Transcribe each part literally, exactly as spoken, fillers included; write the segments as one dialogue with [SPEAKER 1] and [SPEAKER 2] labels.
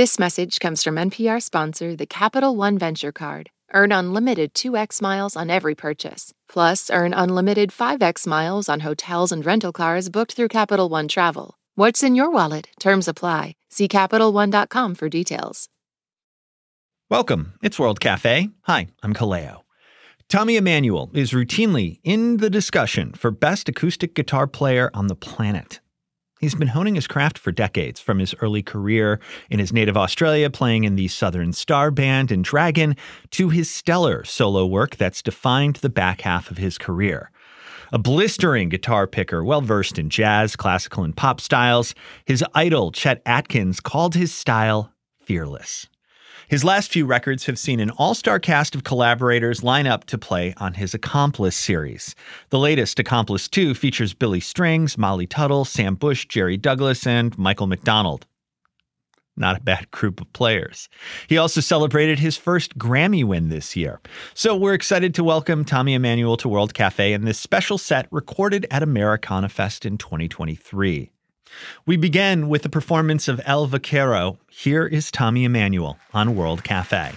[SPEAKER 1] This message comes from N P R sponsor, the Capital One Venture Card. Earn unlimited two x miles on every purchase. Plus, earn unlimited five x miles on hotels and rental cars booked through Capital One Travel. What's in your wallet? Terms apply. See Capital One dot com for details.
[SPEAKER 2] Welcome. It's World Cafe. Hi, I'm Kaleo. Tommy Emmanuel is routinely in the discussion for best acoustic guitar player on the planet. He's been honing his craft for decades, from his early career in his native Australia playing in the Southern Star Band and Dragon to his stellar solo work that's defined the back half of his career. A blistering guitar picker, well-versed in jazz, classical, and pop styles, his idol, Chet Atkins, called his style fearless. His last few records have seen an all-star cast of collaborators line up to play on his Accomplice series. The latest, Accomplice two, features Billy Strings, Molly Tuttle, Sam Bush, Jerry Douglas, and Michael McDonald. Not a bad group of players. He also celebrated his first Grammy win this year. So we're excited to welcome Tommy Emmanuel to World Cafe in this special set recorded at Americana Fest in twenty twenty-three. We begin with the performance of El Vaquero. Here is Tommy Emmanuel on World Cafe.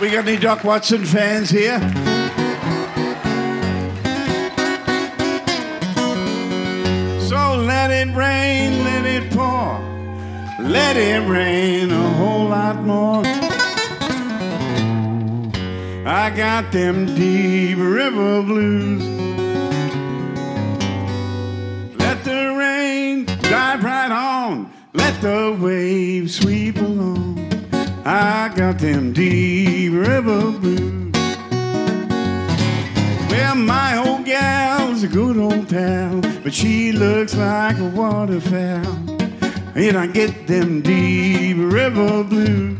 [SPEAKER 3] We got any Doc Watson fans here? So let it rain, let it pour. Let it rain a whole lot more. I got them deep river blues. Let the rain dive right on. Let the waves sweep along. I got them deep river blues. Well, my old gal's a good old pal, but she looks like a waterfowl. And I get them deep river blues.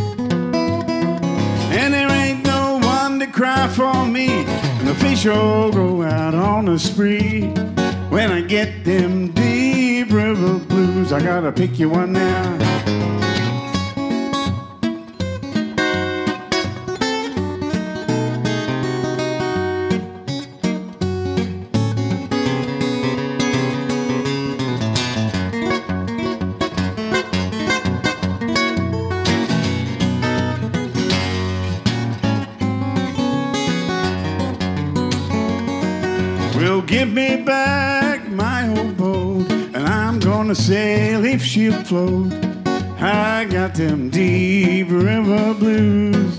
[SPEAKER 3] And there ain't no one to cry for me, and the fish all go out on a spree. When I get them deep river blues, I gotta pick you one now. Well, give me back my old boat, and I'm gonna sail if she'll float. I got them deep river blues.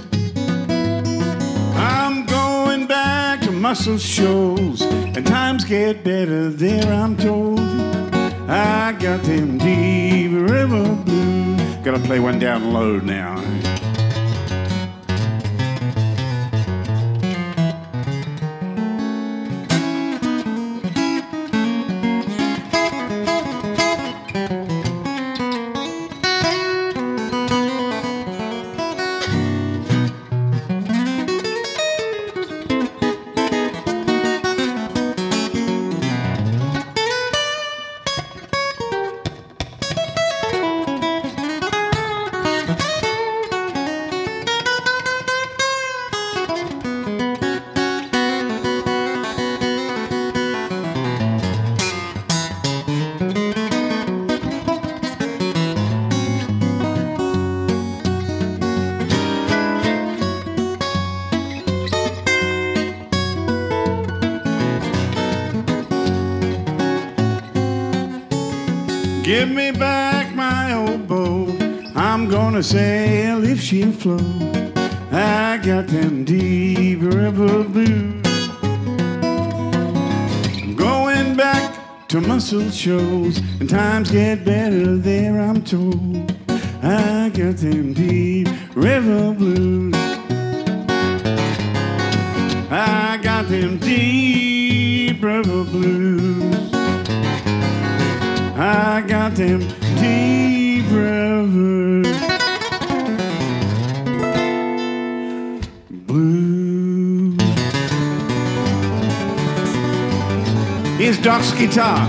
[SPEAKER 3] I'm going back to Muscle Shoals, and times get better there, I'm told. I got them deep river blues. Gotta play one down low now. Give me back my old boat, I'm gonna sail if she'll float. I got them deep river blues. I'm going back to Muscle Shoals, and times get better there, I'm told. I got them deep river blues. I got them deep river blues. I got them deep river blues. Here's Doc's guitar.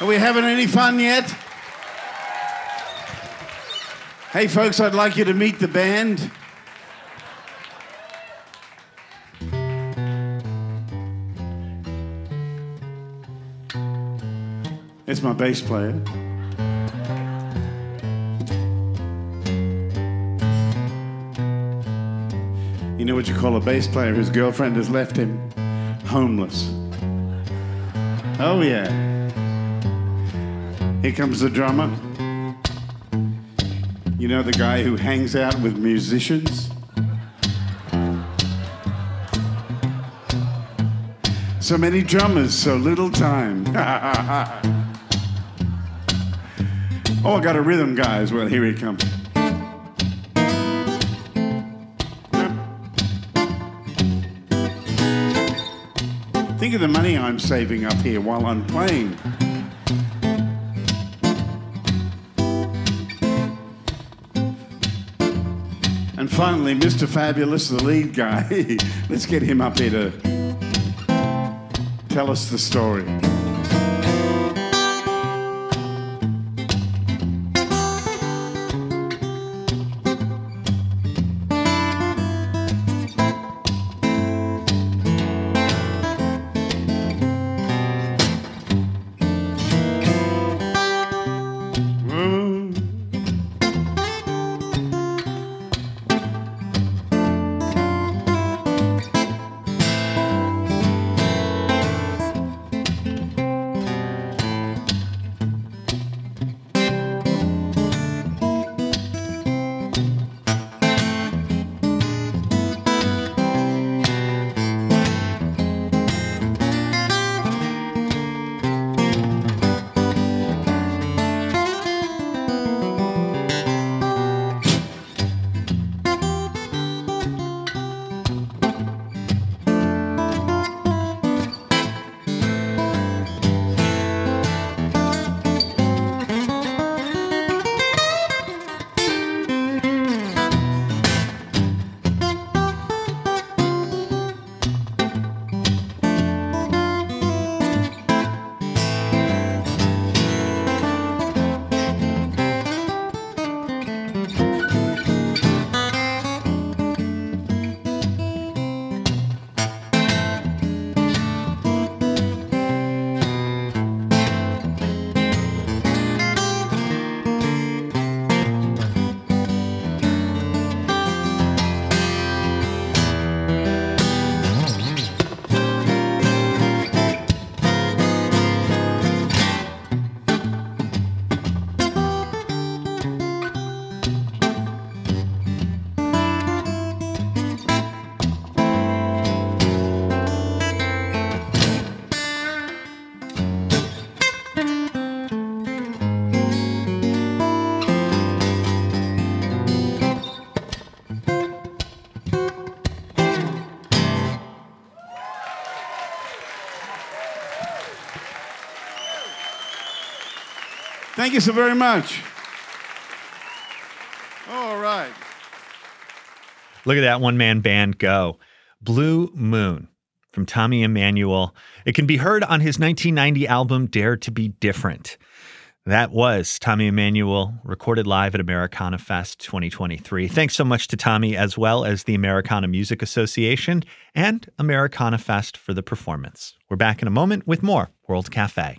[SPEAKER 3] Are we having any fun yet? Hey, folks, I'd like you to meet the band. It's my bass player. You know what you call a bass player? His girlfriend has left him homeless. Oh, yeah. Here comes the drummer. You know the guy who hangs out with musicians? So many drummers, so little time. Oh, I got a rhythm guy as well. Here he comes. Think of the money I'm saving up here while I'm playing. And finally, Mister Fabulous, the lead guy. Let's get him up here to tell us the story. Thank you so very much. All right.
[SPEAKER 2] Look at that one-man band go. Blue Moon from Tommy Emmanuel. It can be heard on his nineteen ninety album, Dare to Be Different. That was Tommy Emmanuel, recorded live at Americana Fest twenty twenty-three. Thanks so much to Tommy, as well as the Americana Music Association and Americana Fest for the performance. We're back in a moment with more World Cafe.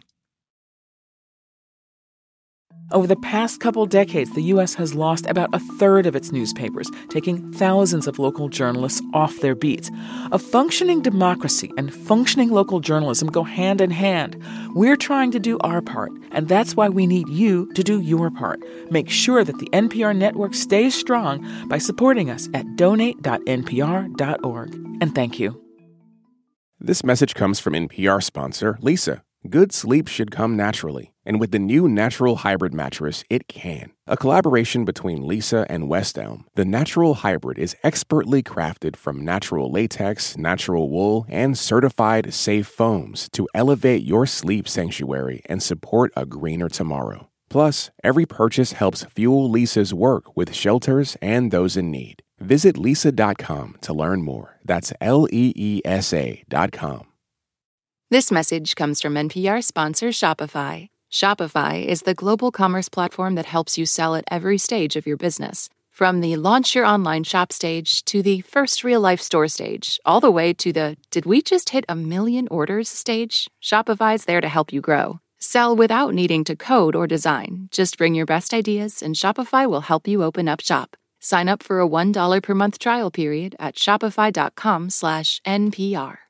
[SPEAKER 4] Over the past couple decades, the U S has lost about a third of its newspapers, taking thousands of local journalists off their beats. A functioning democracy and functioning local journalism go hand in hand. We're trying to do our part, and that's why we need you to do your part. Make sure that the N P R network stays strong by supporting us at donate dot n p r dot org. And thank you.
[SPEAKER 5] This message comes from N P R sponsor Leesa. Good sleep should come naturally, and with the new Natural Hybrid mattress, it can. A collaboration between Leesa and West Elm, the Natural Hybrid is expertly crafted from natural latex, natural wool, and certified safe foams to elevate your sleep sanctuary and support a greener tomorrow. Plus, every purchase helps fuel Leesa's work with shelters and those in need. Visit leesa dot com to learn more. That's L E E S A dot com.
[SPEAKER 1] This message comes from N P R sponsor Shopify. Shopify is the global commerce platform that helps you sell at every stage of your business. From the launch your online shop stage to the first real life store stage, all the way to the did we just hit a million orders stage, Shopify's there to help you grow. Sell without needing to code or design. Just bring your best ideas and Shopify will help you open up shop. Sign up for a one dollar per month trial period at shopify.com slash NPR.